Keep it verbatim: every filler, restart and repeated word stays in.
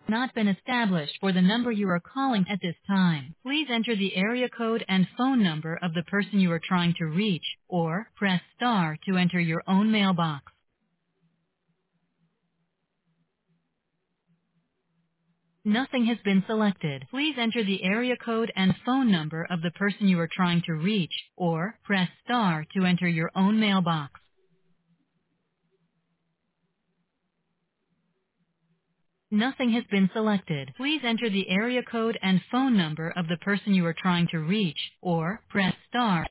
Not been established for the number you are calling at this time. Please enter the area code and phone number of the person you are trying to reach, or press star to enter your own mailbox. Nothing has been selected. Please enter the area code and phone number of the person you are trying to reach, or press star to enter your own mailbox. Nothing has been selected. Please enter the area code and phone number of the person you are trying to reach, or press star.